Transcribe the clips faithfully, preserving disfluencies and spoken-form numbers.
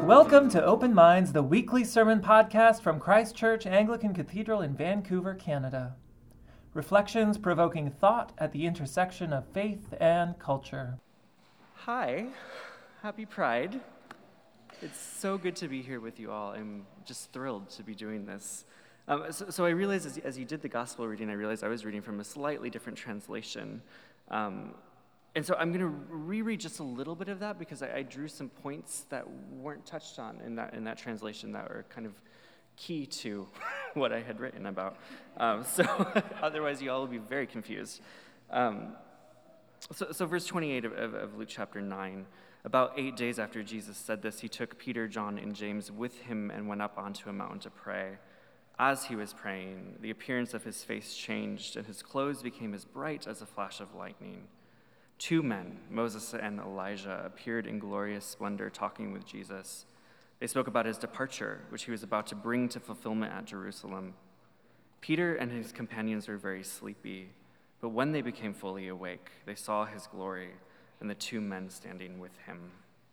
Welcome to Open Minds, the weekly sermon podcast from Christ Church Anglican Cathedral in Vancouver, Canada. Reflections provoking thought at the intersection of faith and culture. Hi, happy Pride. It's so good to be here with you all. I'm just thrilled to be doing this. Um, so, so I realized as, as you did the gospel reading, I realized I was reading from a slightly different translation. Um, and so I'm going to reread just a little bit of that because I, I drew some points that weren't touched on in that in that translation that were kind of key to what I had written about. Um, so otherwise you all will be very confused. Um, so, so verse twenty-eight of, of, of Luke chapter nine, about eight days after Jesus said this, he took Peter, John, and James with him and went up onto a mountain to pray. As he was praying, the appearance of his face changed, and his clothes became as bright as a flash of lightning. Two men, Moses and Elijah, appeared in glorious splendor talking with Jesus. They spoke about his departure, which he was about to bring to fulfillment at Jerusalem. Peter and his companions were very sleepy, but when they became fully awake, they saw his glory and the two men standing with him.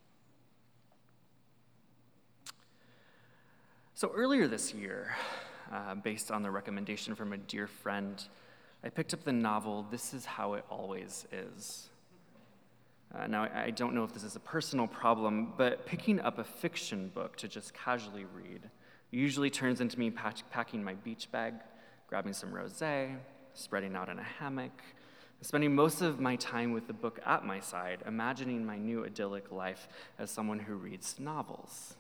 So earlier this year, uh, based on the recommendation from a dear friend, I picked up the novel This Is How It Always Is. Uh, now, I don't know if this is a personal problem, but picking up a fiction book to just casually read usually turns into me pack- packing my beach bag, grabbing some rosé, spreading out in a hammock, spending most of my time with the book at my side, imagining my new idyllic life as someone who reads novels.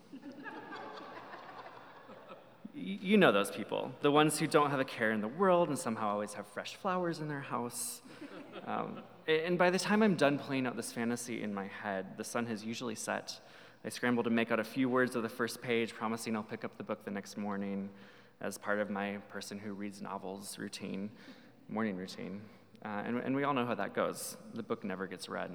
You know those people, the ones who don't have a care in the world and somehow always have fresh flowers in their house. Um, and by the time I'm done playing out this fantasy in my head, the sun has usually set. I scramble to make out a few words of the first page, promising I'll pick up the book the next morning as part of my person who reads novels routine, morning routine. Uh, and, and we all know how that goes. The book never gets read.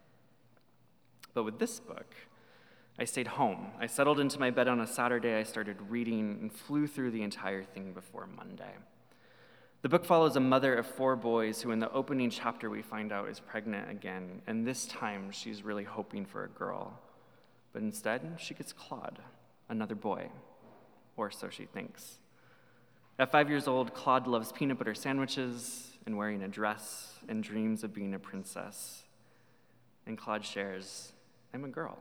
But with this book, I stayed home. I settled into my bed on a Saturday. I started reading and flew through the entire thing before Monday. The book follows a mother of four boys who in the opening chapter we find out is pregnant again, and this time she's really hoping for a girl. But instead, she gets Claude, another boy, or so she thinks. At five years old, Claude loves peanut butter sandwiches and wearing a dress and dreams of being a princess. And Claude shares, I'm a girl.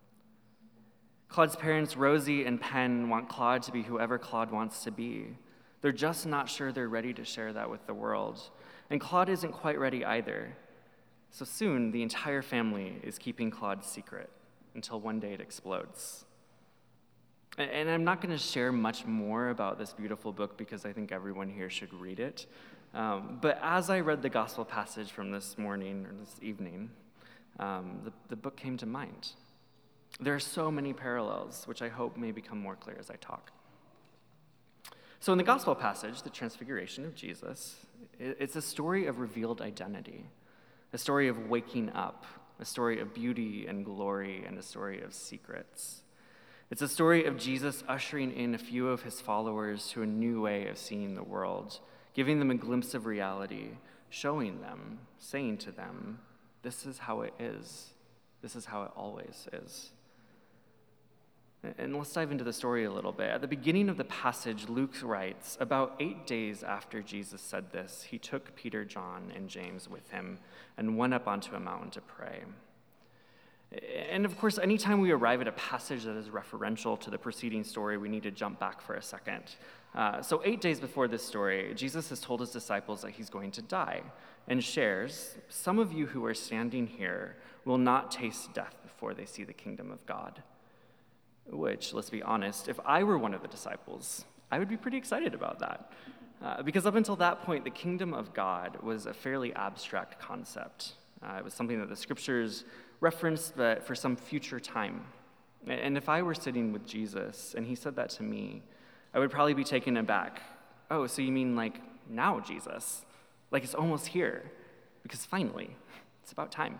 Claude's parents, Rosie and Penn, want Claude to be whoever Claude wants to be. They're just not sure they're ready to share that with the world. And Claude isn't quite ready either. So soon, the entire family is keeping Claude's secret until one day it explodes. And I'm not going to share much more about this beautiful book because I think everyone here should read it. Um, but as I read the gospel passage from this morning or this evening, um, the, the book came to mind. There are so many parallels, which I hope may become more clear as I talk. So in the gospel passage, the transfiguration of Jesus, it's a story of revealed identity, a story of waking up, a story of beauty and glory, and a story of secrets. It's a story of Jesus ushering in a few of his followers to a new way of seeing the world, giving them a glimpse of reality, showing them, saying to them, this is how it is. This is how it always is. And let's dive into the story a little bit. At the beginning of the passage, Luke writes, about eight days after Jesus said this, he took Peter, John, and James with him and went up onto a mountain to pray. And of course, anytime we arrive at a passage that is referential to the preceding story, we need to jump back for a second. Uh, so eight days before this story, Jesus has told his disciples that he's going to die and shares, some of you who are standing here will not taste death before they see the kingdom of God. Which, let's be honest, if I were one of the disciples, I would be pretty excited about that. Uh, because up until that point, the kingdom of God was a fairly abstract concept. Uh, it was something that the scriptures referenced, but for some future time. And if I were sitting with Jesus and he said that to me, I would probably be taken aback. Oh, so you mean like now, Jesus? Like it's almost here, because finally, it's about time.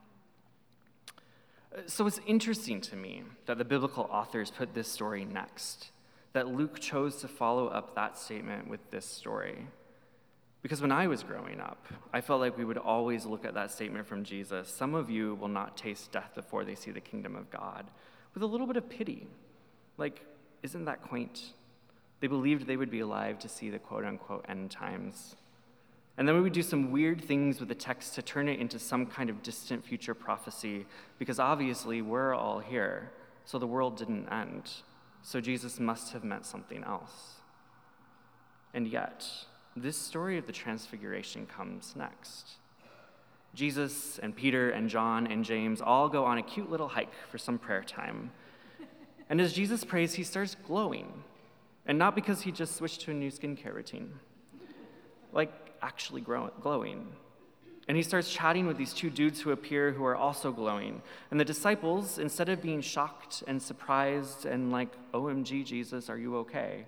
So it's interesting to me that the biblical authors put this story next, that Luke chose to follow up that statement with this story. Because when I was growing up, I felt like we would always look at that statement from Jesus, some of you will not taste death before they see the kingdom of God, with a little bit of pity. Like, isn't that quaint? They believed they would be alive to see the quote-unquote end times. And then we would do some weird things with the text to turn it into some kind of distant future prophecy, because obviously we're all here, so the world didn't end. So Jesus must have meant something else. And yet, this story of the Transfiguration comes next. Jesus and Peter and John and James all go on a cute little hike for some prayer time. And as Jesus prays, he starts glowing. And not because he just switched to a new skincare routine. Like, actually grow- glowing. And he starts chatting with these two dudes who appear who are also glowing. And the disciples, instead of being shocked and surprised and like, O M G, Jesus, are you okay?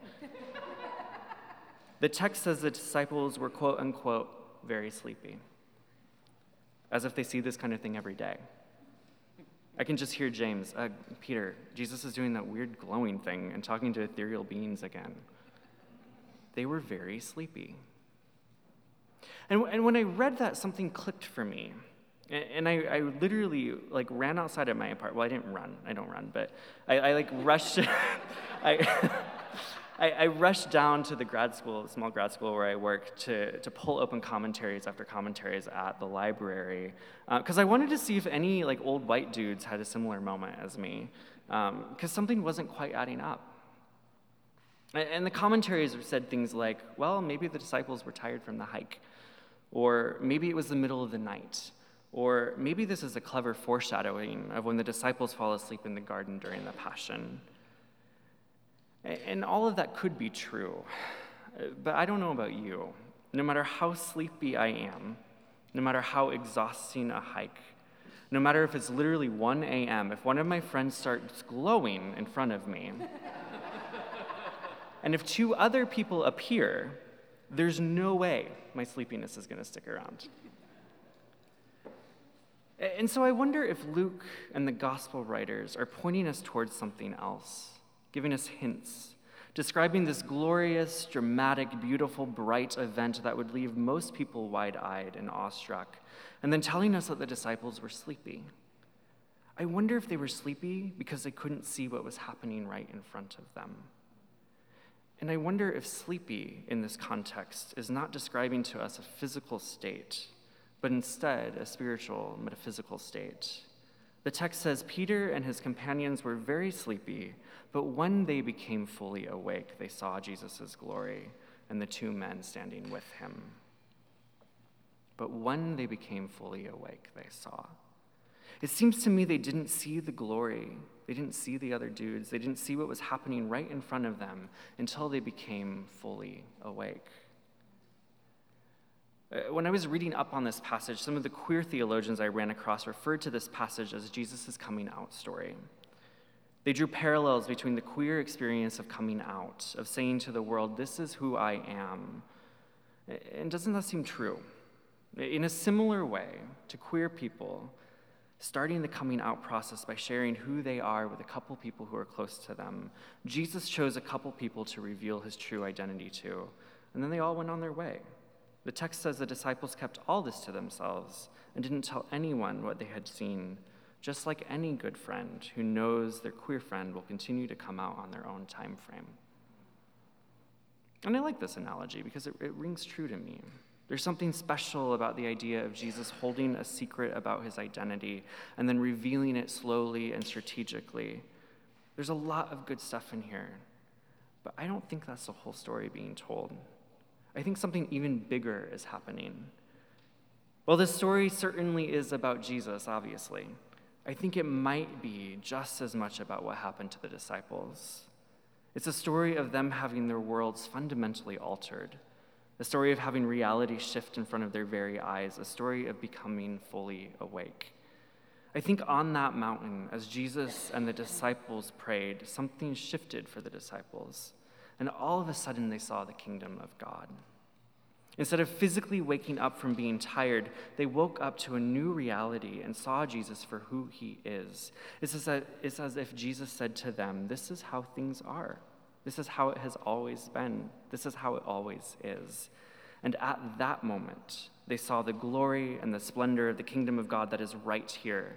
The text says the disciples were, quote unquote, very sleepy. As if they see this kind of thing every day. I can just hear James, uh, Peter, Jesus is doing that weird glowing thing and talking to ethereal beings again. They were very sleepy. And, and when I read that, something clicked for me. And, and I, I literally like ran outside of my apartment. Well, I didn't run. I don't run, but I, I like rushed. I, I, I rushed down to the grad school, the small grad school where I work, to, to pull open commentaries after commentaries at the library, because uh, I wanted to see if any like old white dudes had a similar moment as me, because um, something wasn't quite adding up. And, and the commentaries said things like, well, maybe the disciples were tired from the hike, or maybe it was the middle of the night, or maybe this is a clever foreshadowing of when the disciples fall asleep in the garden during the Passion. And all of that could be true, but I don't know about you. No matter how sleepy I am, no matter how exhausting a hike, no matter if it's literally one a.m., if one of my friends starts glowing in front of me, and if two other people appear, there's no way my sleepiness is going to stick around. And so I wonder if Luke and the gospel writers are pointing us towards something else, giving us hints, describing this glorious, dramatic, beautiful, bright event that would leave most people wide-eyed and awestruck, and then telling us that the disciples were sleepy. I wonder if they were sleepy because they couldn't see what was happening right in front of them. And I wonder if sleepy in this context is not describing to us a physical state, but instead a spiritual, metaphysical state. The text says, Peter and his companions were very sleepy, but when they became fully awake, they saw Jesus' glory and the two men standing with him. But when they became fully awake, they saw. It seems to me they didn't see the glory. They didn't see the other dudes. They didn't see what was happening right in front of them until they became fully awake. When I was reading up on this passage, some of the queer theologians I ran across referred to this passage as Jesus' coming out story. They drew parallels between the queer experience of coming out, of saying to the world, this is who I am. And doesn't that seem true? In a similar way to queer people, starting the coming out process by sharing who they are with a couple people who are close to them, Jesus chose a couple people to reveal his true identity to, and then they all went on their way. The text says the disciples kept all this to themselves and didn't tell anyone what they had seen, just like any good friend who knows their queer friend will continue to come out on their own time frame. And I like this analogy because it, it rings true to me. There's something special about the idea of Jesus holding a secret about his identity and then revealing it slowly and strategically. There's a lot of good stuff in here, but I don't think that's the whole story being told. I think something even bigger is happening. Well, this story certainly is about Jesus, obviously. I think it might be just as much about what happened to the disciples. It's a story of them having their worlds fundamentally altered, a story of having reality shift in front of their very eyes, a story of becoming fully awake. I think on that mountain, as Jesus and the disciples prayed, something shifted for the disciples. And all of a sudden, they saw the kingdom of God. Instead of physically waking up from being tired, they woke up to a new reality and saw Jesus for who he is. It's as, a, it's as if Jesus said to them, this is how things are. This is how it has always been. This is how it always is. And at that moment, they saw the glory and the splendor of the kingdom of God that is right here.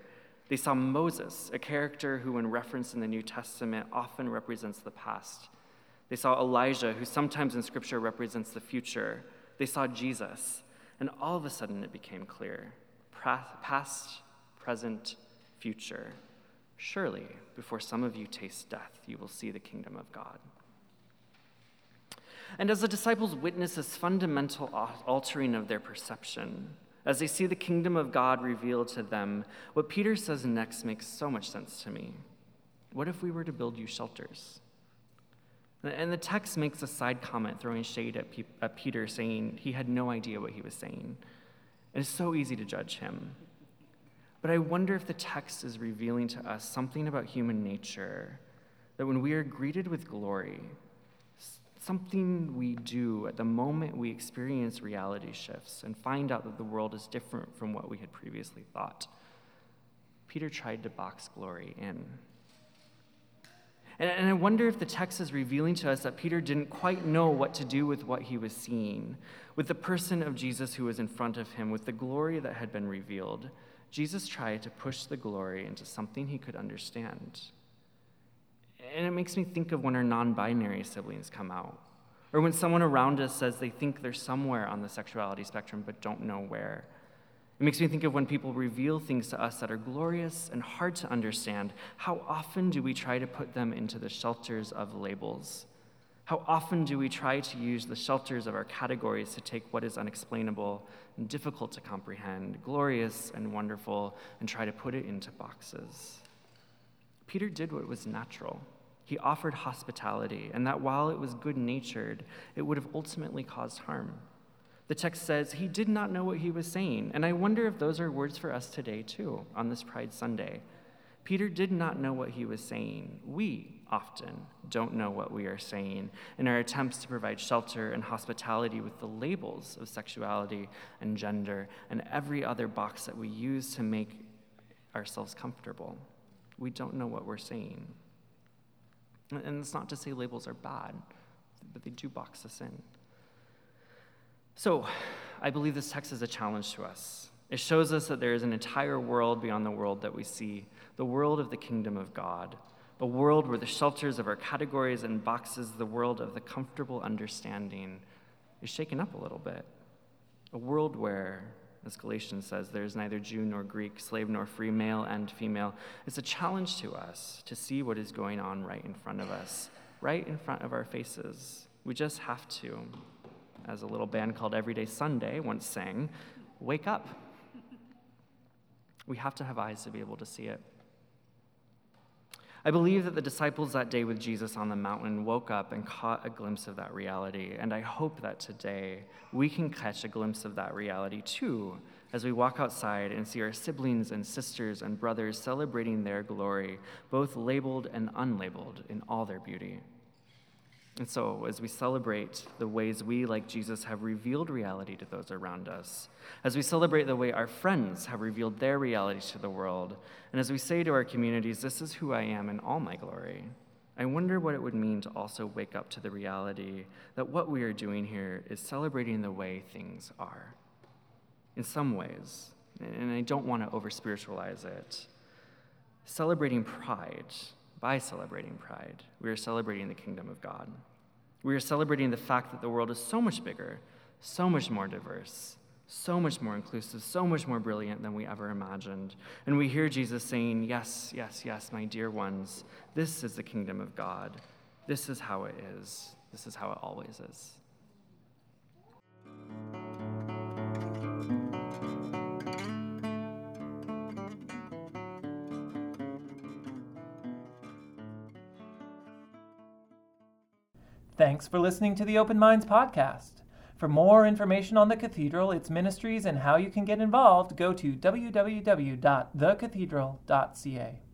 They saw Moses, a character who, when referenced in the New Testament, often represents the past. They saw Elijah, who sometimes in Scripture represents the future. They saw Jesus, and all of a sudden it became clear. Past, present, future. Surely, before some of you taste death, you will see the kingdom of God. And as the disciples witness this fundamental altering of their perception, as they see the kingdom of God revealed to them, what Peter says next makes so much sense to me. What if we were to build you shelters? And the text makes a side comment throwing shade at, Pe- at Peter, saying he had no idea what he was saying. And it's so easy to judge him. But I wonder if the text is revealing to us something about human nature, that when we are greeted with glory, something we do at the moment we experience reality shifts and find out that the world is different from what we had previously thought. Peter tried to box glory in. And, and I wonder if the text is revealing to us that Peter didn't quite know what to do with what he was seeing, with the person of Jesus who was in front of him, with the glory that had been revealed. Jesus tried to push the glory into something he could understand. And it makes me think of when our non-binary siblings come out, or when someone around us says they think they're somewhere on the sexuality spectrum but don't know where. It makes me think of when people reveal things to us that are glorious and hard to understand. How often do we try to put them into the shelters of labels? How often do we try to use the shelters of our categories to take what is unexplainable and difficult to comprehend, glorious and wonderful, and try to put it into boxes? Peter did what was natural. He offered hospitality, and that while it was good-natured, it would have ultimately caused harm. The text says he did not know what he was saying, and I wonder if those are words for us today, too, on this Pride Sunday. Peter did not know what he was saying. We often don't know what we are saying in our attempts to provide shelter and hospitality with the labels of sexuality and gender and every other box that we use to make ourselves comfortable. We don't know what we're saying. And it's not to say labels are bad, but they do box us in. So, I believe this text is a challenge to us. It shows us that there is an entire world beyond the world that we see, the world of the kingdom of God, a world where the shelters of our categories and boxes, the world of the comfortable understanding, is shaken up a little bit. A world where, as Galatians says, there is neither Jew nor Greek, slave nor free, male and female. It's a challenge to us to see what is going on right in front of us, right in front of our faces. We just have to, as a little band called Everyday Sunday once sang, wake up. We have to have eyes to be able to see it. I believe that the disciples that day with Jesus on the mountain woke up and caught a glimpse of that reality, and I hope that today we can catch a glimpse of that reality too as we walk outside and see our siblings and sisters and brothers celebrating their glory, both labeled and unlabeled, in all their beauty. And so, as we celebrate the ways we, like Jesus, have revealed reality to those around us, as we celebrate the way our friends have revealed their reality to the world, and as we say to our communities, this is who I am in all my glory, I wonder what it would mean to also wake up to the reality that what we are doing here is celebrating the way things are. In some ways, and I don't want to over-spiritualize it, celebrating pride. By celebrating pride, we are celebrating the kingdom of God. We are celebrating the fact that the world is so much bigger, so much more diverse, so much more inclusive, so much more brilliant than we ever imagined. And we hear Jesus saying, yes, yes, yes, my dear ones, this is the kingdom of God. This is how it is. This is how it always is. Thanks for listening to the Open Minds podcast. For more information on the Cathedral, its ministries, and how you can get involved, go to w w w dot the cathedral dot c a.